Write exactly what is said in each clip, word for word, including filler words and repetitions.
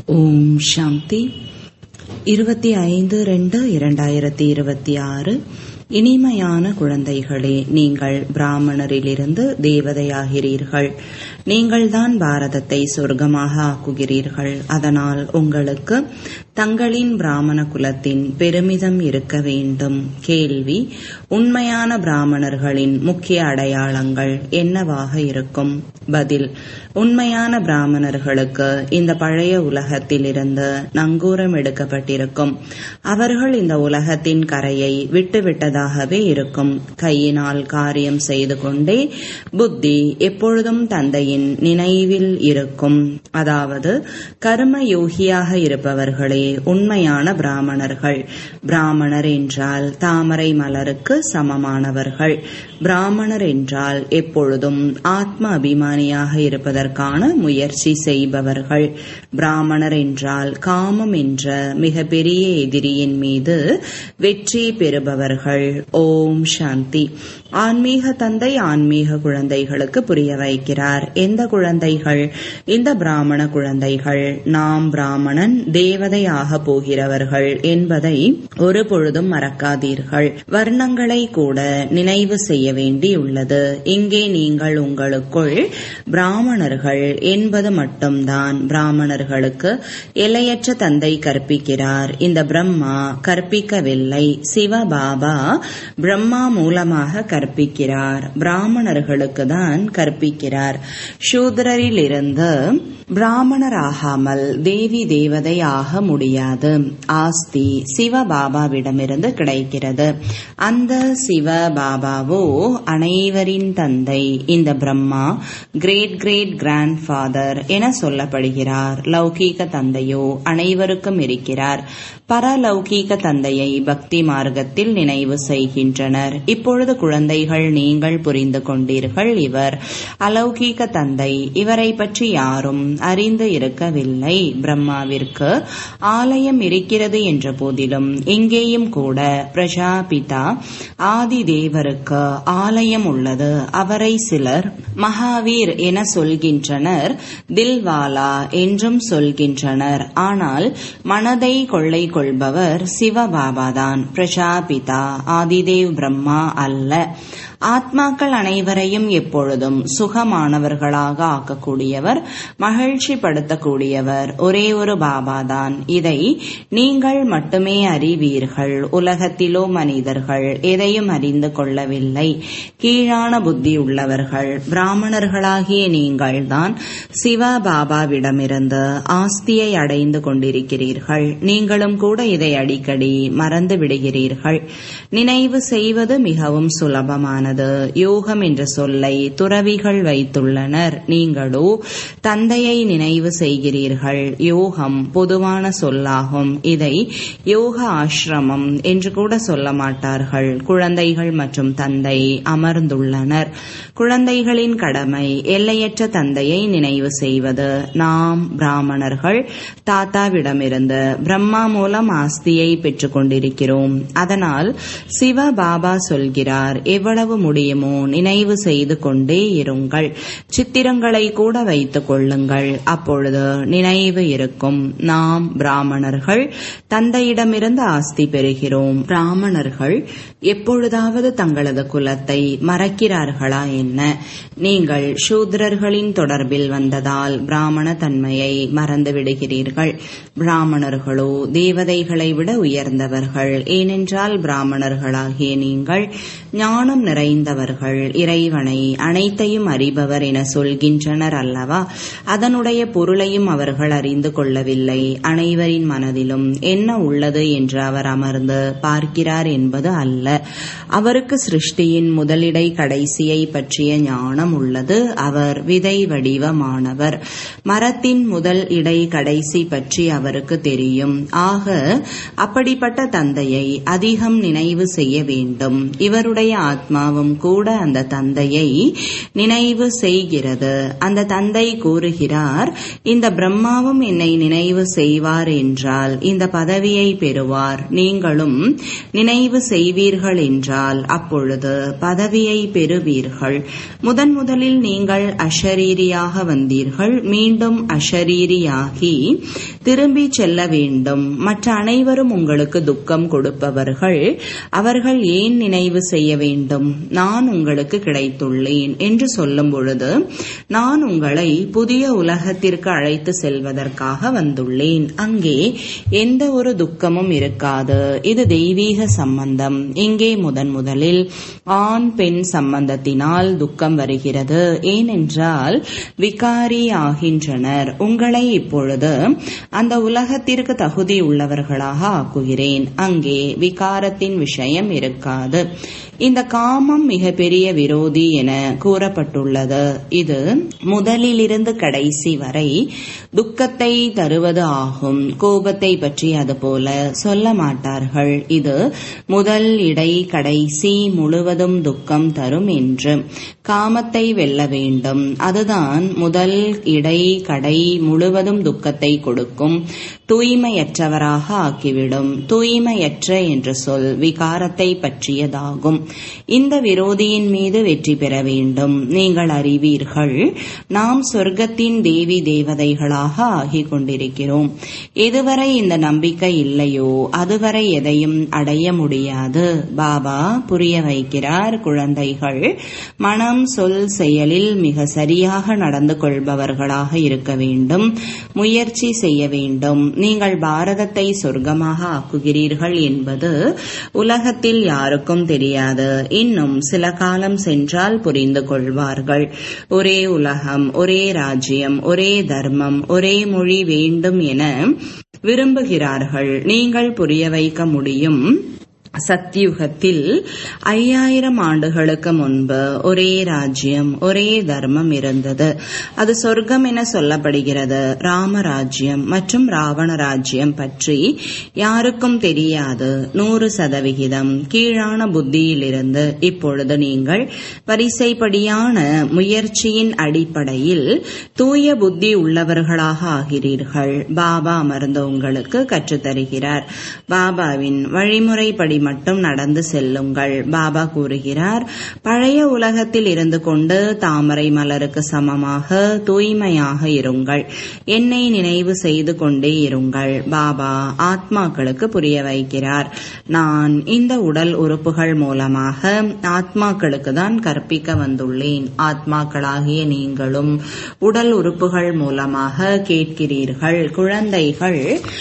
ஓம் சாந்தி. இருபத்தி ஐந்து ரெண்டு இரண்டாயிரத்தி இருபத்தி ஆறு. இனிமையான குழந்தைகளே, நீங்கள் பிராமணரிலிருந்து தேவதையாகிறீர்கள். நீங்கள்தான் பாரதத்தை சொர்க்கமாக ஆக்குகிறீர்கள். அதனால் உங்களுக்கு தங்களின் பிராமண குலத்தின் பெருமிதம் இருக்க வேண்டும். கேள்வி: உண்மையான பிராமணர்களின் முக்கிய அடையாளங்கள் என்னவாக இருக்கும்? பதில்: உண்மையான பிராமணர்களுக்கு இந்த பழைய உலகத்திலிருந்து நங்கூரம் எடுக்கப்பட்டிருக்கும். அவர்கள் இந்த உலகத்தின் கரையை விட்டுவிட்டதாகவே இருக்கும். கையினால் காரியம் செய்து கொண்டே புத்தி எப்பொழுதும் தந்தையின் நினைவில் இருக்கும். அதாவது கர்ம யோகியாக இருப்பவர்களே உண்மையான பிராமணர்கள். பிராமணர் என்றால் தாமரை மலருக்கு சமமானவர்கள். பிராமணர் என்றால் எப்பொழுதும் ஆத்ம அபிமானியாக இருப்பதற்கான முயற்சி செய்பவர்கள். பிராமணர் என்றால் காமம் என்ற மிகப்பெரிய எதிரியின் மீது வெற்றி பெறுபவர்கள். ஓம் சாந்தி. ஆன்மீக தந்தை ஆன்மீக குழந்தைகளுக்கு புரிய வைக்கிறார். எந்த குழந்தைகள்? இந்த பிராமண குழந்தைகள். நாம் பிராமணன் தேவதை ஆக போகிறவர்கள் என்பதை ஒரு பொழுதும் மறக்காதீர்கள். வர்ணங்களை கூட நினைவு செய்ய வேண்டியுள்ளது. இங்கே நீங்கள் உங்களுக்குள் பிராமணர்கள் என்பது மட்டும்தான். பிராமணர்களுக்கு எல்லையற்ற தந்தை கற்பிக்கிறார். இந்த பிரம்மா கற்பிக்கவில்லை. சிவபாபா பிரம்மா மூலமாக கற்பிக்கிறார். பிராமணர்களுக்கு தான் கற்பிக்கிறார். சூத்ரரிலிருந்து பிராமணராகாமல் தேவி தேவதை ஆக முடியாது. ஆஸ்தி சிவபாபாவிடமிருந்து கிடைக்கிறது. அந்த சிவபாபாவோ அனைவரின் தந்தை. இந்த Brahma great great grand father என சொல்லப்படுகிறார். லௌகீக தந்தையோ அனைவருக்கும் இருக்கிறார். பரலௌகீக தந்தையை பக்தி மார்க்கத்தில் நினைவு செய்கின்றனர். இப்பொழுது குழந்தைகள், நீங்கள் புரிந்து கொண்டீர்கள். இவர் அலௌகீக தந்தை. இவரை பற்றி யாரும் அறிந்து இருக்கவில்லை. பிரம்மாவிற்கு ஆலயம் இருக்கிறது என்ற போதிலும் இங்கேயும் கூட பிரஜாபிதா ஆதி தேவருக்கு ஆலயம் உள்ளது. அவரை சிலர் மகாவீர் என சொல்கின்றனர், தில்வாலா என்றும் சொல்கின்றனர். ஆனால் மனதை கொள்ளை கொள்பவர் சிவபாபாதான். பிரஜாபிதா ஆதிதேவ் பிரம்மா அல்ல. ஆத்மாக்கள் அனைவரையும் எப்பொழுதும் சுகமானவர்களாக ஆக்கக்கூடியவர், மகிழ்ச்சி படுத்தக்கூடியவர் ஒரே ஒரு பாபாதான். இதை நீங்கள் மட்டுமே அறிவீர்கள். உலகத்திலோ மனிதர்கள் எதையும் அறிந்து கொள்ளவில்லை. கீழான புத்தி உள்ளவர்கள் பிராமணர்களாகிய நீங்கள்தான் சிவபாபாவிடமிருந்து ஆஸ்தியை அடைந்து கொண்டிருக்கிறீர்கள். நீங்களும் கூட இதை அடிக்கடி மறந்து விடுகிறீர்கள். நினைவு செய்வது மிகவும் சுலபமானது. யோகம் என்ற சொல்லை துறவிகள் வைத்துள்ளனர். நீங்களோ தந்தையை நினைவு செய்கிறீர்கள். யோகம் பொதுவான சொல்லாகும். இதை யோக ஆசிரமம் என்று கூட சொல்ல மாட்டார்கள். குழந்தைகள் மற்றும் தந்தை அமர்ந்துள்ளனர். குழந்தைகளின் கடமை எல்லையற்ற தந்தையை நினைவு செய்வது. நாம் பிராமணர்கள் தாத்தாவிடமிருந்து பிரம்மா மூலம் ஆஸ்தியை பெற்றுக் கொண்டிருக்கிறோம். அதனால் சிவபாபா சொல்கிறார், எவ்வளவு முடியுமோ நினைவு செய்து கொண்டே இருங்கள். சித்திரங்களை கூட வைத்துக் கொள்ளுங்கள். அப்பொழுது நினைவு இருக்கும். நாம் பிராமணர்கள் தந்தையிடமிருந்து ஆஸ்தி பெறுகிறோம். பிராமணர்கள் எப்பொழுதாவது தங்களது குலத்தை மறக்கிறார்களா என்ன? நீங்கள் சூத்ரர்களின் தொடர்பில் வந்ததால் பிராமண தன்மையை மறந்து விடுகிறீர்கள். பிராமணர்களோ தேவதைகளை விட உயர்ந்தவர்கள். ஏனென்றால் பிராமணர்களாகிய நீங்கள் ஞானம் நிறைந்தவர்கள். இறைவனை அனைத்தையும் அறிபவர் என சொல்கின்றனர் அல்லவா? அதனுடைய பொருளையும் அவர்கள் அறிந்து கொள்ளவில்லை. அனைவரின் மனதிலும் என்ன உள்ளது என்று அவர் அமர்ந்து பார்க்கிறார் என்பது அல்ல. அவருக்கு சிருஷ்டியின் முதலிடை கடைசியை பற்றிய ஞானம் உள்ளது. அவர் விதை வடிவமானவர். மரத்தின் முதல் இடை கடைசி பற்றி அவருக்கு தெரியும். ஆக அப்படிப்பட்ட தந்தையை அதிகம் நினைவு செய்ய வேண்டும். இவருடைய ஆத்மா பிரம்மாவும் கூட அந்த தந்தையை நினைவு செய்கிறது. அந்த தந்தை கூறுகிறார், இந்த பிரம்மாவும் என்னை நினைவு செய்வார் என்றால் இந்த பதவியை பெறுவார். நீங்களும் நினைவு செய்வீர்கள் என்றால் அப்பொழுது பதவியை பெறுவீர்கள். முதன் முதலில் நீங்கள் அஷரீரியாக வந்தீர்கள். மீண்டும் அஷரீரியாகி திரும்பி செல்ல வேண்டும். மற்ற அனைவரும் உங்களுக்கு துக்கம் கொடுப்பவர்கள். அவர்கள் ஏன் நினைவு செய்ய வேண்டும்? நான் உங்களுக்கு கிடைத்துள்ளேன் என்று சொல்லும் பொழுது நான் உங்களை புதிய உலகத்திற்கு அழைத்து செல்வதற்காக வந்துள்ளேன். அங்கே எந்த ஒரு துக்கமும் இருக்காது. இது தெய்வீக சம்பந்தம். இங்கே முதன் முதலில் ஆண் பெண் சம்பந்தத்தினால் துக்கம் வருகிறது. ஏனென்றால் விகாரி ஆகின்றனர். உங்களை இப்பொழுது அந்த உலகத்திற்கு தகுதி உள்ளவர்களாக ஆக்குகிறேன். அங்கே விகாரத்தின் விஷயம் இருக்காது. இந்த காமம் மிக பெரிய விரோதி என கூறப்பட்டுள்ளது. இது முதலிலிருந்து கடைசி வரை துக்கத்தை தருவது ஆகும். கோபத்தை பற்றி அதுபோல சொல்ல மாட்டார்கள். இது முதல் இடை கடைசி முழுவதும் துக்கம் தரும் என்று. காமத்தை வெல்ல வேண்டும். அதுதான் முதல் இடை கடை முழுவதும் துக்கத்தை கொடுக்கும். தூய்மையற்றவராக ஆக்கிவிடும். தூய்மையற்ற என்ற சொல் விகாரத்தை பற்றியதாகும். இந்த விரோதியின் மீது வெற்றி பெற வேண்டும். நீங்கள் அறிவீர்கள், நாம் சொர்க்கத்தின் தேவி தேவதைகளாக ஆகிக் கொண்டிருக்கிறோம். எதுவரை இந்த நம்பிக்கை இல்லையோ அதுவரை எதையும் அடைய முடியாது. பாபா புரிய வைக்கிறார், குழந்தைகள் மனம் சொல் செயலில் மிக சரியாக நடந்து கொள்பவர்களாக இருக்க வேண்டும். முயற்சி செய்ய வேண்டும். நீங்கள் பாரதத்தை சொர்க்கமாக ஆக்குகிறீர்கள் என்பது உலகத்தில் யாருக்கும் தெரியாது. இன்னும் சில காலம் சென்றால் புரிந்து கொள்வார்கள். ஒரே உலகம், ஒரே ராஜ்யம், ஒரே தர்மம், ஒரே மொழி வேண்டும் என விரும்புகிறார்கள். நீங்கள் புரிய வைக்க முடியும். சத்யுகத்தில் ஐயாயிரம் ஆண்டுகளுக்கு முன்பு ஒரே ராஜ்யம், ஒரே தர்மம் இருந்தது. அது சொர்க்கம் என சொல்லப்படுகிறது. ராமராஜ்யம் மற்றும் ராவண ராஜ்யம் பற்றி யாருக்கும் தெரியாது. நூறு சதவிகிதம் கீழான புத்தியிலிருந்து இப்பொழுது நீங்கள் வரிசைப்படியான முயற்சியின் அடிப்படையில் தூய புத்தி உள்ளவர்களாக ஆகிறீர்கள். பாபா அமர்ந்து உங்களுக்கு கற்றுத்தருகிறார். பாபாவின் வழிமுறைப்படி மட்டும் நடந்து செல்லுங்கள். பாபா கூறுகிறார், பழைய உலகத்தில் இருந்து கொண்டு தாமரை மலருக்கு சமமாக தூய்மையாக இருங்கள். என்னை நினைவு செய்து கொண்டே இருங்கள். பாபா ஆத்மாக்களுக்கு புரிய வைக்கிறார், நான் இந்த உடல் உறுப்புகள் மூலமாக ஆத்மாக்களுக்கு தான் கற்பிக்க வந்துள்ளேன். ஆத்மாக்களாகிய நீங்களும் உடல் உறுப்புகள் மூலமாக கேட்கிறீர்கள். குழந்தைகள்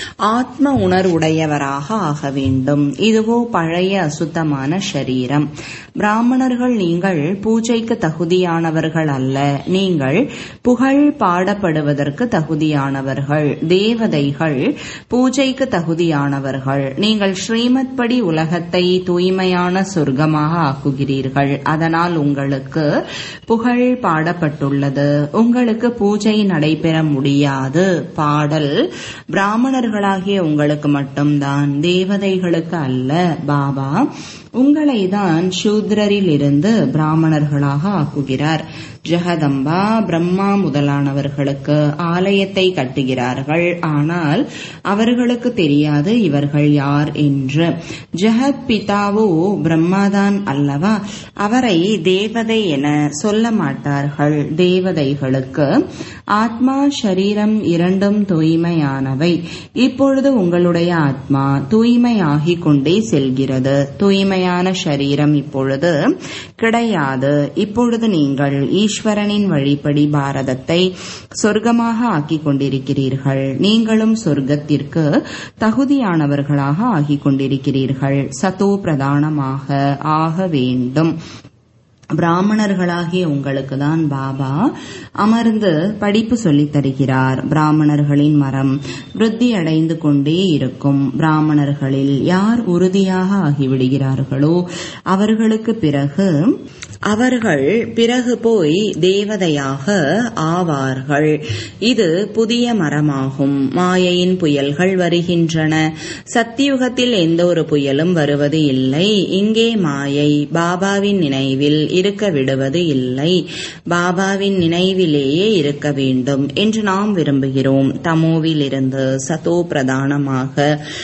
ஆத்ம உணர்வுடையவராக ஆக வேண்டும். இதுவோ பழைய அசுத்தமான ஷரீரம். பிராமணர்கள் நீங்கள் பூஜைக்கு தகுதியானவர்கள் அல்ல. நீங்கள் புகழ் பாடப்படுவதற்கு தகுதியானவர்கள். தேவதைகள் பூஜைக்கு தகுதியானவர்கள். நீங்கள் ஸ்ரீமத் படி உலகத்தை தூய்மையான சொர்க்கமாக ஆக்குகிறீர்கள். அதனால் உங்களுக்கு புகழ் பாடப்பட்டுள்ளது. உங்களுக்கு பூஜை நடைபெற முடியாது. பாடல் பிராமணர்களாகிய உங்களுக்கு மட்டும்தான், தேவதைகளுக்கு அல்ல. பாபா உங்களை தான் சூத்ரரில் இருந்து பிராமணர்களாக ஆக்குகிறார். ஜெகதம்பா பிரம்மா முதலானவர்களுக்கு ஆலயத்தை கட்டுகிறார்கள். ஆனால் அவர்களுக்கு தெரியாது இவர்கள் யார் என்று. ஜெகத் பிதாவோ பிரம்மாதான் அல்லவா? அவரை தேவதை என சொல்ல மாட்டார்கள். தேவதைகளுக்கு ஆத்மா சரீரம் இரண்டும் தூய்மையானவை. இப்பொழுது உங்களுடைய ஆத்மா தூய்மையாகிக் கொண்டே செல்கிறது. தூய்மையான சரீரம் இப்பொழுது கிடையாது. இப்பொழுது நீங்கள் ஈஸ்வரனின் வழிப்படி பாரதத்தை சொர்க்கமாக ஆக்கிக் கொண்டிருக்கிறீர்கள். நீங்களும் சொர்க்கத்திற்கு தகுதியானவர்களாக ஆகிக் கொண்டிருக்கிறீர்கள். சதோ பிரதானமாக ஆக வேண்டும். பிராமணர்களாகிய உங்களுக்கு தான் பாபா அமர்ந்து படிப்பு சொல்லித் தருகிறார். பிராமணர்களின் மரம் விருத்தி அடைந்து கொண்டே இருக்கும். பிராமணர்களில் யார் உறுதியாக ஆகிவிடுகிறார்களோ அவர்களுக்கு பிறகு அவர்கள் பிறகு போய் தேவதையாக ஆவார்கள். இது புதிய மரமாகும். மாயையின் புயல்கள் வருகின்றன. சத்தியுகத்தில் எந்த ஒரு புயலும் வருவது இல்லை. இங்கே மாயை பாபாவின் நினைவில் இருக்க விடுவது இல்லை. பாபாவின் நினைவிலேயே இருக்க வேண்டும் என்று நாம் விரும்புகிறோம். தமோவில் இருந்து சதோ பிரதானமாக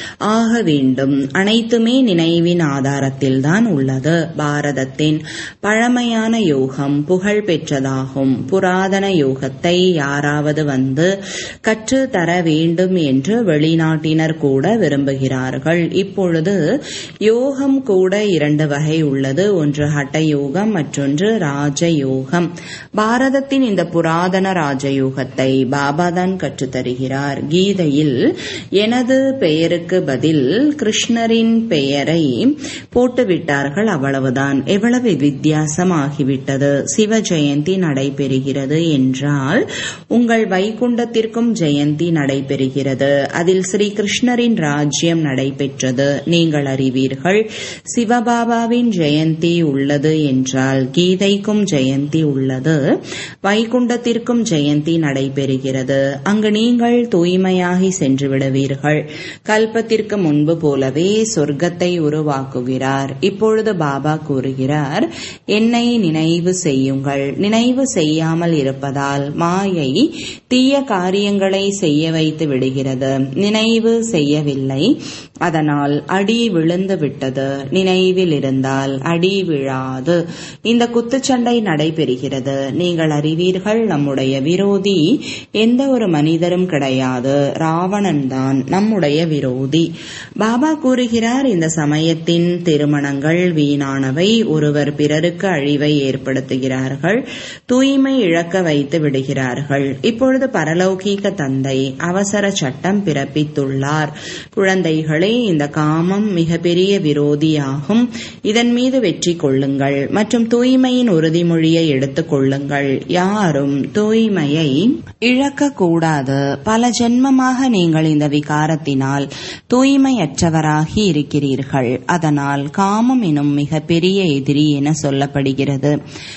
ஆக வேண்டும். அனைத்துமே நினைவின் ஆதாரத்தில்தான் உள்ளது. பாரதத்தின் பழ பழமையான யோகம் புகழ் பெற்றதாகும். புராதன யோகத்தை யாராவது வந்து கற்று தர வேண்டும் என்று வெளிநாட்டினர் கூட விரும்புகிறார்கள். இப்பொழுது யோகம் கூட இரண்டு வகை உள்ளது. ஒன்று ஹட்ட யோகம், மற்றொன்று ராஜயோகம். பாரதத்தின் இந்த புராதன ராஜயோகத்தை பாபாதான் கற்றுத்தருகிறார். கீதையில் எனது பெயருக்கு பதில் கிருஷ்ணரின் பெயரை போட்டுவிட்டார்கள். அவ்வளவுதான். எவ்வளவு வித்தியாசம் ஆகிவிட்டது. சிவ ஜெயந்தி நடைபெறுகிறது என்றால் உங்கள் வைகுண்டத்திற்கும் ஜெயந்தி நடைபெறுகிறது. அதில் ஸ்ரீ கிருஷ்ணரின் ராஜ்யம் நடைபெற்றது. நீங்கள் அறிவீர்கள். சிவபாபாவின் ஜெயந்தி உள்ளது என்றால் கீதைக்கும் ஜெயந்தி உள்ளது. வைகுண்டத்திற்கும் ஜெயந்தி நடைபெறுகிறது. அங்கு நீங்கள் தூய்மையாகி சென்று விடுவீர்கள். கல்பத்திற்கு முன்பு போலவே சொர்க்கத்தை உருவாக்குகிறார். இப்பொழுது பாபா கூறுகிறார், என்னை நினைவு செய்யுங்கள். நினைவு செய்யாமல் இருப்பதால் மாயை தீய காரியங்களை செய்ய வைத்து விடுகிறது. நினைவு செய்யவில்லை, அதனால் அடி விழுந்து விட்டது. நினைவில் இருந்தால் அடி விழாது. இந்த குத்துச்சண்டை நடைபெறுகிறது. நீங்கள் அறிவீர்கள், நம்முடைய விரோதி எந்த ஒரு மனிதரும் கிடையாது. ராவணன் தான் நம்முடைய விரோதி. பாபா கூறுகிறார், இந்த சமயத்தின் திருமணங்கள் வீணானவை. ஒருவர் பிறருக்கு அழிவை ஏற்படுத்துகிறார்கள். தூய்மை இழக்க வைத்து விடுகிறார்கள். இப்பொழுது பரலௌகீக தந்தை அவசர சட்டம் பிறப்பித்துள்ளார். குழந்தைகளே, இந்த காமம் மிகப்பெரிய விரோதியாகும். இதன் மீது வெற்றி கொள்ளுங்கள் மற்றும் தூய்மையின் உறுதிமொழியை எடுத்துக் கொள்ளுங்கள். யாரும் தூய்மையை இழக்கக்கூடாது. பல ஜென்மமாக நீங்கள் இந்த விகாரத்தினால் தூய்மையற்றவராகி இருக்கிறீர்கள். அதனால் காமம் எனும் மிகப்பெரிய எதிரி என சொல்லப்படுகிறது.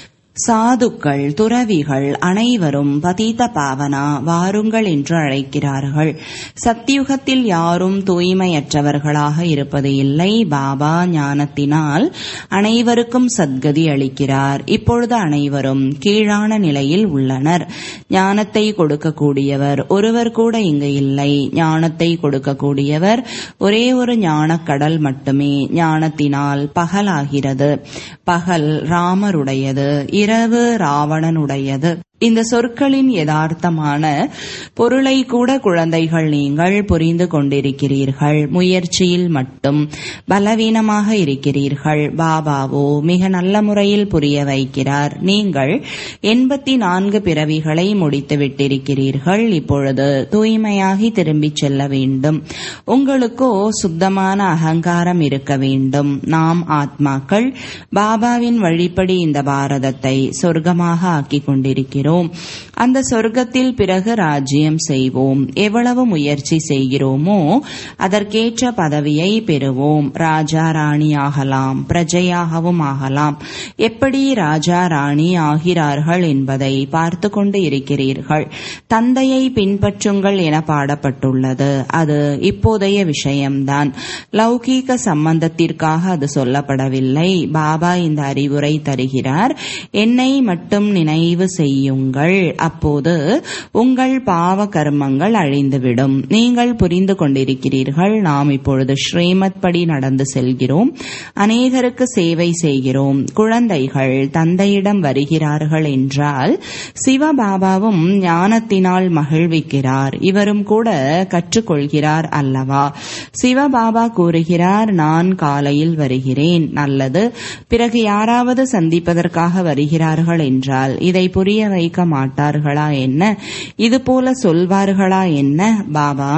சாதுக்கள், துறவிகள் அனைவரும் பதீத பாவனா வாருங்கள் என்று அழைக்கிறார்கள். சத்தியுகத்தில் யாரும் தூய்மையற்றவர்களாக இருப்பது இல்லை. பாபா ஞானத்தினால் அனைவருக்கும் சத்கதி அளிக்கிறார். இப்பொழுது அனைவரும் கீழான நிலையில் உள்ளனர். ஞானத்தை கொடுக்கக்கூடியவர் ஒருவர் கூட இங்கு இல்லை. ஞானத்தை கொடுக்கக்கூடியவர் ஒரே ஒரு ஞானக்கடல் மட்டுமே. ஞானத்தினால் பகலாகிறது. பகல் ராமருடையது, இரவு ராவணனுடையது. இந்த சொற்களின் யதார்த்தமான பொருளை கூட குழந்தைகள் நீங்கள் புரிந்து கொண்டிருக்கிறீர்கள். முயற்சியில் மட்டும் பலவீனமாக இருக்கிறீர்கள். பாபாவோ மிக நல்ல முறையில் புரிய வைக்கிறார். நீங்கள் எண்பத்தி நான்கு பிறவிகளை முடித்து விட்டிருக்கிறீர்கள். இப்பொழுது தூய்மையாகி திரும்பிச் செல்ல வேண்டும். உங்களுக்கோ சுத்தமான அகங்காரம் இருக்க வேண்டும். நாம் ஆத்மாக்கள் பாபாவின் வழிப்படி இந்த பாரதத்தை சொர்க்கமாக ஆக்கிக் கொண்டிருக்கிறோம். அந்த சொர்க்கத்தில் பிறகு ராஜ்யம் செய்வோம். எவ்வளவு முயற்சி செய்கிறோமோ அதற்கேற்ற பதவியை பெறுவோம். ராஜா ராணி ஆகலாம், பிரஜையாகவும் ஆகலாம். எப்படி ராஜா ராணி ஆகிறார்கள் என்பதை பார்த்து கொண்டு இருக்கிறீர்கள். தந்தையை பின்பற்றுங்கள் என பாடப்பட்டுள்ளது. அது இப்போதைய விஷயம்தான். லௌகீக சம்பந்தத்திற்காக அது சொல்லப்படவில்லை. பாபா இந்த அறிவுரை தருகிறார். என்னை மட்டும் நினைவு செய்யும். அப்போது உங்கள் பாவ கர்மங்கள் அழிந்துவிடும். நீங்கள் புரிந்து கொண்டிருக்கிறீர்கள். நாம் இப்பொழுது ஸ்ரீமத் படி நடந்து செல்கிறோம். அநேகருக்கு சேவை செய்கிறோம். குழந்தைகள் தந்தையிடம் வருகிறார்கள் என்றால் சிவபாபாவும் ஞானத்தினால் மகிழ்விக்கிறார். இவரும் கூட கற்றுக்கொள்கிறார் அல்லவா? சிவபாபா கூறுகிறார், நான் காலையில் வருகிறேன். நல்லது. பிறகு யாராவது சந்திப்பதற்காக வருகிறார்கள் என்றால் இதை புரிய வைக்க மாட்டார்களா என்ன? இது போல சொல்வார்களா என்ன? பாபா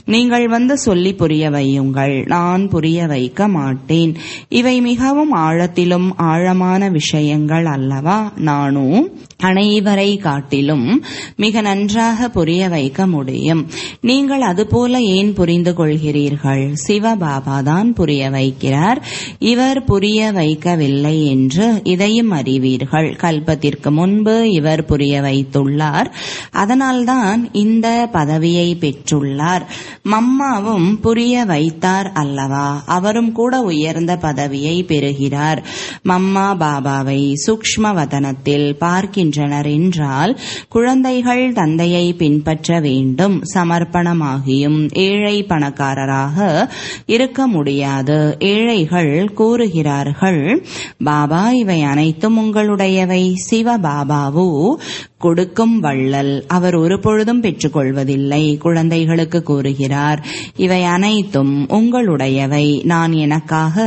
நீங்கள் வந்து சொல்லி புரிய வையுங்கள், நான் புரிய வைக்க மாட்டேன். இவை மிகவும் ஆழத்திலும் ஆழமான விஷயங்கள் அல்லவா? நானும் அனைவரை காட்டிலும் மிக நன்றாக புரிய வைக்க முடியும். நீங்கள் அதுபோல ஏன் புரிந்து கொள்கிறீர்கள்? சிவபாபா தான் புரிய வைக்கிறார், இவர் புரிய வைக்கவில்லை என்று இதையும் அறிவீர்கள். கல்பத்திற்கு முன்பு இவர் புரிய வைத்துள்ளார், அதனால்தான் இந்த பதவியை பெற்றுள்ளார். மம்மாவும் புரிய வைத்தார் அல்லவா? அவரும் கூட உயர்ந்த பதவியை பெறுகிறார். மம்மா பாபாவை சூக்ஷ்ம வதனத்தில் பார்க்கின்றனர் என்றால் குழந்தைகள் தந்தையை பின்பற்ற வேண்டும். சமர்ப்பணமாகியும் ஏழை பணக்காரராக இருக்க முடியாது. ஏழைகள் கூறுகிறார்கள், பாபா இவை அனைத்தும் உங்களுடையவை. சிவபாபாவோ கொடுக்கும் வள்ளல், அவர் ஒரு பொழுதும் பெற்றுக்கொள்வதில்லை. குழந்தைகளுக்கு கூறுகிறார், இவை அனைத்தும் உங்களுடையவை. நான் எனக்காக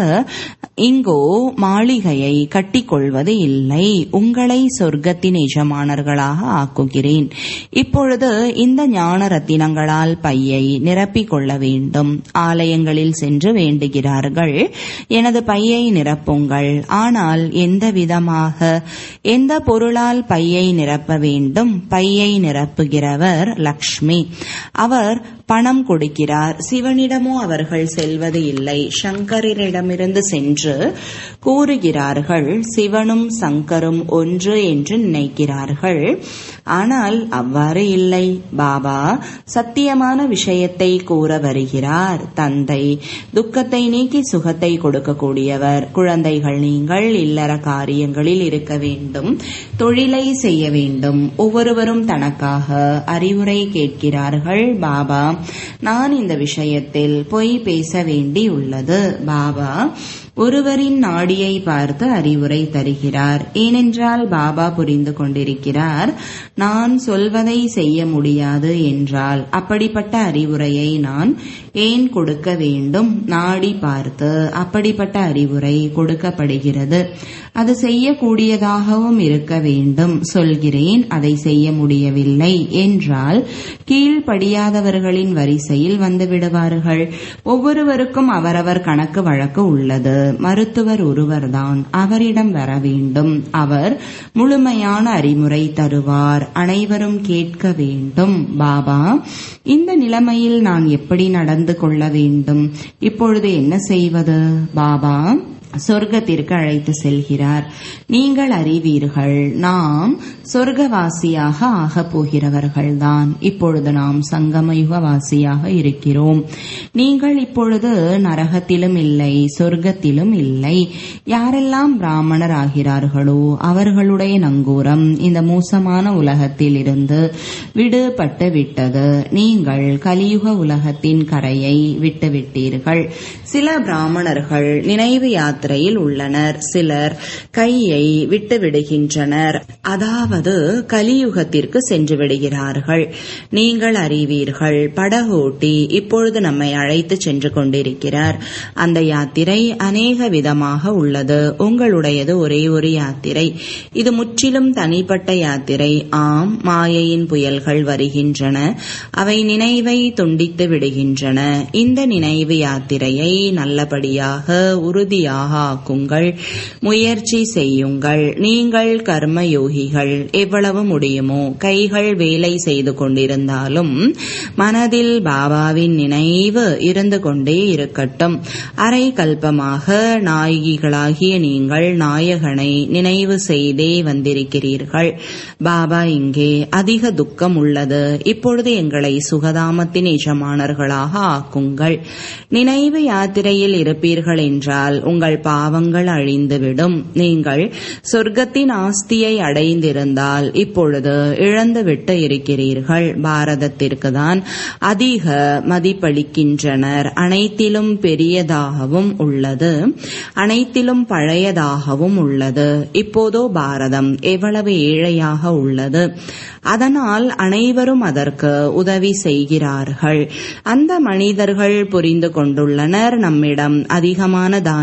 இங்கோ மாளிகையை கட்டிக்கொள்வது இல்லை, உங்களை சொர்க்கத்தின் எஜமானர்களாக ஆக்குகிறேன். இப்பொழுது இந்த ஞான ரத்தினங்களால் பையை நிரப்பிக் கொள்ள வேண்டும். ஆலயங்களில் சென்று வேண்டுகிறார்கள், எனது பையை நிரப்புங்கள். ஆனால் எந்த விதமாக, எந்த பொருளால் பையை நிரப்ப வேண்டும்? பையை நிரப்புகிறவர் லக்ஷ்மி, அவர் பணம் கொடுக்கிறார். சிவனிடமோ அவர்கள் செல்வது இல்லை, சங்கரிடமிருந்து சென்று கூறுகிறார்கள். சிவனும் சங்கரும் ஒன்று என்று நினைக்கிறார்கள், ஆனால் அவ்வாறு இல்லை. பாபா சத்தியமான விஷயத்தை கூற வருகிறார். தந்தை துக்கத்தை நீக்கி சுகத்தை கொடுக்கக்கூடியவர். குழந்தைகள், நீங்கள் இல்லற காரியங்களில் இருக்க வேண்டும், தொழிலை செய்ய வேண்டும். ஒவ்வொருவரும் தனக்காக அறிவுரை கேட்கிறார்கள். பாபா, நான் இந்த விஷயத்தில் பொய் பேச வேண்டியுள்ளது. பாபா ஒருவரின் நாடியை பார்த்து அறிவுரை தருகிறார். ஏனென்றால் பாபா புரிந்து கொண்டிருக்கிறார், நான் சொல்வதை செய்ய முடியாது என்றால் அப்படிப்பட்ட அறிவுரையை நான் ஏன் கொடுக்க வேண்டும்? நாடி பார்த்து அப்படிப்பட்ட அறிவுரை கொடுக்கப்படுகிறது. அது செய்யக்கூடியதாகவும் இருக்க வேண்டும். சொல்கிறேன், அதை செய்ய முடியவில்லை என்றால் கீழ்ப்படியாதவர்களின் வரிசையில் வந்து விடுவார்கள். ஒவ்வொருவருக்கும் அவரவர் கணக்கு வழக்கு உள்ளது. மருத்துவர் ஒருவர்தான், அவரிடம் வர வேண்டும். அவர் முழுமையான அறிவுரை தருவார். அனைவரும் கேட்க வேண்டும். பாபா, இந்த நிலைமையில் நான் எப்படி நடந்து கொள்ள வேண்டும்? இப்பொழுது என்ன செய்வது? பாபா சொர்க்கத்திற்கு அழைத்து செல்கிறார். நீங்கள் அறிவீர்கள், நாம் சொர்க்கவாசியாக ஆகப் போகிறவர்கள்தான். இப்பொழுது நாம் சங்கமயுகவாசியாக இருக்கிறோம். நீங்கள் இப்பொழுது நரகத்திலும் இல்லை, சொர்க்கத்திலும் இல்லை. யாரெல்லாம் பிராமணர் ஆகிறார்களோ அவர்களுடைய நங்கூரம் இந்த மோசமான உலகத்தில் இருந்து விடுபட்டு விட்டது. நீங்கள் கலியுக உலகத்தின் கரையை விட்டுவிட்டீர்கள். சில பிராமணர்கள் நினைவு யாத்திரையில் உள்ளனர், சிலர் கையை விட்டு விடுகின்றனர், அதாவது கலியுகத்திற்கு சென்று விடுகிறார்கள். நீங்கள் அறிவீர்கள், படகோட்டி இப்பொழுது நம்மை அழைத்து சென்று கொண்டிருக்கிறார். அந்த யாத்திரை அநேக விதமாக உள்ளது. உங்களுடையது ஒரே ஒரு யாத்திரை. இது முற்றிலும் தனிப்பட்ட யாத்திரை. ஆம், மாயையின் புயல்கள் வருகின்றன, அவை நினைவை துண்டித்து விடுகின்றன. இந்த நினைவு யாத்திரையை நல்லபடியாக உறுதியாக ஆக்குங்கள். முயற்சி செய்யுங்கள். நீங்கள் கர்ம யோகிகள். எவ்வளவு முடியுமோ கைகள் வேலை செய்து கொண்டிருந்தாலும் மனதில் பாபாவின் நினைவு இருந்து கொண்டே இருக்கட்டும். அரை கல்பமாக நாயகிகளாகிய நீங்கள் நாயகனை நினைவு செய்தே வந்திருக்கிறீர்கள். பாபா, இங்கே அதிக துக்கம் உள்ளது, இப்பொழுது எங்களை சுகதாமத்தின் எஜமானர்களாக ஆக்குங்கள். நினைவு யாத்திரையில் இருப்பீர்கள் என்றால் உங்கள் பாவங்கள் அழிந்துவிடும். நீங்கள் சொர்க்கத்தின் ஆஸ்தியை அடைந்திருந்தால் இப்பொழுது இழந்துவிட்டு இருக்கிறீர்கள். பாரதத்திற்கு தான் அதிக மதிப்பளிக்கின்றனர். அனைத்திலும் பெரியதாகவும் உள்ளது, அனைத்திலும் பழையதாகவும் உள்ளது. இப்போதோ பாரதம் எவ்வளவு ஏழையாக உள்ளது. அதனால் அனைவரும் அதற்கு உதவி செய்கிறார்கள். அந்த மனிதர்கள் புரிந்து கொண்டுள்ளனர், நம்மிடம் அதிகமான தானியங்கள்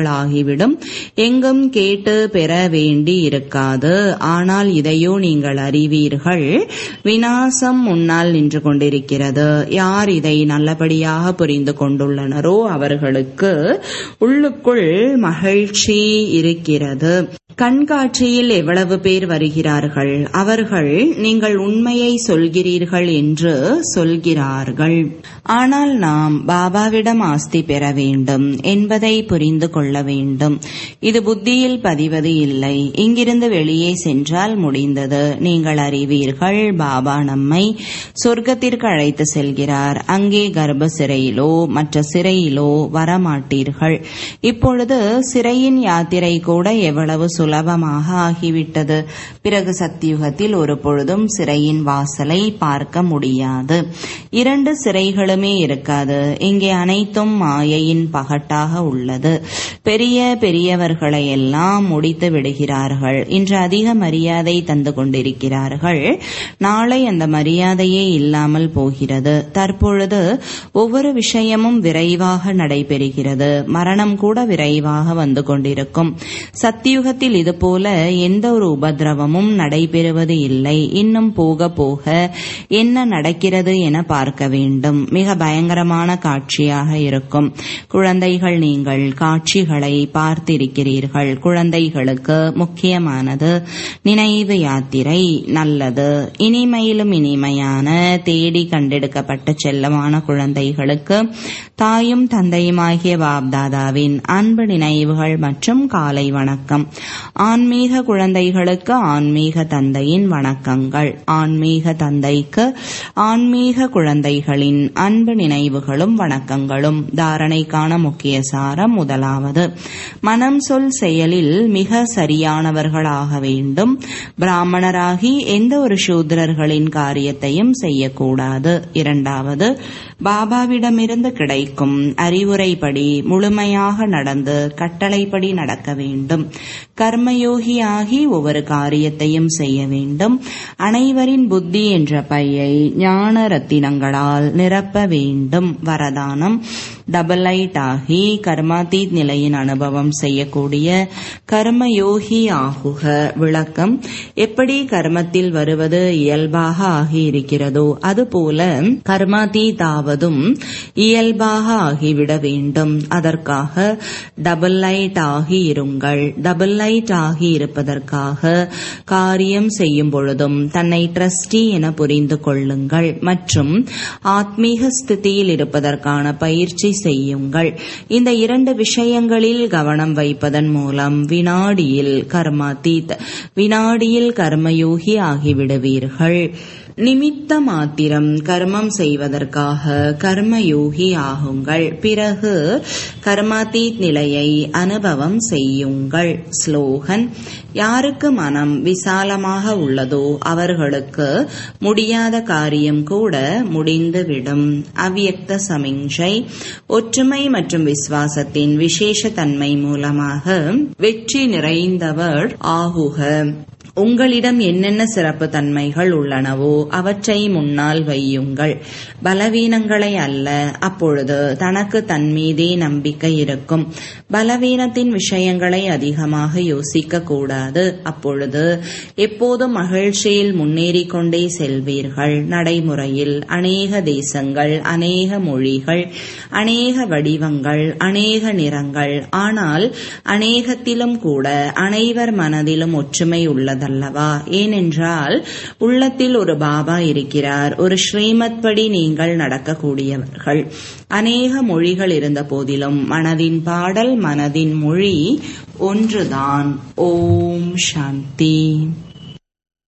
நாட்களாகிவிடும். எங்கும் கேட்டு பெற வேண்டி இருக்காது. ஆனால் இதையோ நீங்கள் அறிவீர்கள், விநாசம் முன்னால் நின்று கொண்டிருக்கிறது. யார் இதை நல்லபடியாக புரிந்து கொண்டுள்ளனரோ அவர்களுக்கு உள்ளுக்குள் மகிழ்ச்சி இருக்கிறது. கண்காட்சியில் எவ்வளவு பேர் வருகிறார்கள். அவர்கள் நீங்கள் உண்மையை சொல்கிறீர்கள் என்று சொல்கிறார்கள். ஆனால் நாம் பாபாவிடம் ஆஸ்தி பெற வேண்டும் என்பதை புரிந்து கொள்ள வேண்டும். இது புத்தியில் பதிவது இல்லை. இங்கிருந்து வெளியே சென்றால் முடிந்தது. நீங்கள் அறிவீர்கள், பாபா நம்மை சொர்க்கத்திற்கு அழைத்து செல்கிறார். அங்கே கர்ப்ப சிறையிலோ மற்ற சிறையிலோ வரமாட்டீர்கள். இப்பொழுது சிறையின் யாத்திரை கூட எவ்வளவு சுலபமாக ஆகிவிட்டது. பிறகு சத்தியுகத்தில் ஒரு பொழுதும் சிறையின் வாசலை பார்க்க முடியாது. இரண்டு சிறைகளுமே இருக்காது. இங்கே அனைத்தும் மாயையின் பகட்டாக உள்ளது. பெரிய பெரியவர்களை எல்லாம் முடித்து விடுகிறார்கள். இன்று அதிக மரியாதை தந்து கொண்டிருக்கிறார்கள். நாளை அந்த மரியாதையே இல்லாமல் போகிறது. தற்பொழுது ஒவ்வொரு விஷயமும் விரைவாக நடைபெறுகிறது. மரணம் கூட விரைவாக வந்து கொண்டிருக்கும். சத்தியுகத்தில் இதுபோல எந்த ஒரு உபதிரவமும் நடைபெறுவது இல்லை. இன்னும் போக போக என்ன நடக்கிறது என பார்க்க வேண்டும். மிக பயங்கரமான காட்சியாக இருக்கும். குழந்தைகள், நீங்கள் காட்சிகளை பார்த்திருக்கிறீர்கள். குழந்தைகளுக்கு முக்கியமானது நினைவு யாத்திரை. நல்லது. இனிமையிலும் இனிமையான தேடி கண்டெடுக்கப்பட்ட செல்லமான குழந்தைகளுக்கு தாயும் தந்தையுமாகிய பாப்தாதாவின் அன்பு நினைவுகள் மற்றும் காலை வணக்கம். ஆன்மீக குழந்தைகளுக்கு ஆன்மீக தந்தையின் வணக்கங்கள். ஆன்மீக தந்தைக்கு ஆன்மீக குழந்தைகளின் அன்பு நினைவுகளும் வணக்கங்களும். தாரணைக்கான முக்கிய சாரம். முதலாவது, மனம் சொல் செயலில் மிக சரியானவர்களாக வேண்டும். பிராமணராகி எந்த ஒரு சூத்திரர்களின் காரியத்தையும் செய்யக்கூடாது. இரண்டாவது, பாபாவிடமிருந்து கிடைக்கும் அறிவுரைப்படி முழுமையாக நடந்து கட்டளைப்படி நடக்க வேண்டும். கர்மயோகியாகி ஒவ்வொரு காரியத்தையும் செய்ய வேண்டும். அனைவரின் புத்தி என்ற பையை ஞான ரத்தினங்களால் நிரப்ப வேண்டும். வரதானம், டபுள் லைட் ஆகி கர்மாதீத் நிலையின் அனுபவம் செய்யக்கூடிய கர்மயோகி ஆகுக. விளக்கம், எப்படி கர்மத்தில் வருவது இயல்பாக ஆகியிருக்கிறதோ அதுபோல கர்மாதீதாவதும் இயல்பாக ஆகிவிட வேண்டும். அதற்காக டபுள் லைட் ஆகி இருங்கள். டபுள் லைட் ஆகி இருப்பதற்காக காரியம் செய்யும் பொழுதும் தன்னை ட்ரஸ்டி என புரிந்து கொள்ளுங்கள் மற்றும் ஆத்மீக ஸ்திதியில் இருப்பதற்கான பயிற்சி செய்யுங்கள். இந்த இரண்டு விஷயங்களில் கவனம் வைப்பதன் மூலம் வினாடியில் கர்மாதீத், வினாடியில் கர்மயோகி ஆகிவிடுவீர்கள். நிமித்த மாத்திரம் கர்மம் செய்வதற்காக கர்மயோகி ஆகுங்கள். பிறகு கர்மாதீத் நிலையை அனுபவம் செய்யுங்கள். ஸ்லோகன், யாருக்கு மனம் விசாலமாக உள்ளதோ அவர்களுக்கு முடியாத காரியம் கூட முடிந்துவிடும். அவ்யக்த சமிஞ்சை, ஒற்றுமை மற்றும் விசுவாசத்தின் விசேஷ தன்மை மூலமாக வெற்றி நிறைந்தவர் ஆகுக. உங்களிடம் என்னென்ன சிறப்பு தன்மைகள் உள்ளனவோ அவற்றை முன்னால் வையுங்கள். பலவீனங்களை அல்ல. அப்பொழுது தனக்கு தன் மீதே நம்பிக்கை இருக்கும். பலவீனத்தின் விஷயங்களை அதிகமாக யோசிக்க கூடாது. அப்பொழுது எப்போதும் மகிழ்ச்சியில் முன்னேறிக் கொண்டே செல்வீர்கள். நடைமுறையில் அநேக தேசங்கள், அநேக மொழிகள், அநேக வடிவங்கள், அநேக நிறங்கள், ஆனால் அநேகத்திலும் கூட அனைவர் மனதிலும் ஒற்றுமை உள்ளது அல்லவா? ஏனென்றால் உள்ளத்தில் ஒரு பாபா இருக்கிறார். ஒரு ஸ்ரீமத் படி நீங்கள் நடக்கக்கூடியவர்கள். அநேக மொழிகள் இருந்த போதிலும் மனதின் பாடல், மனதின் மொழி ஒன்றுதான். ஓம் சாந்தி.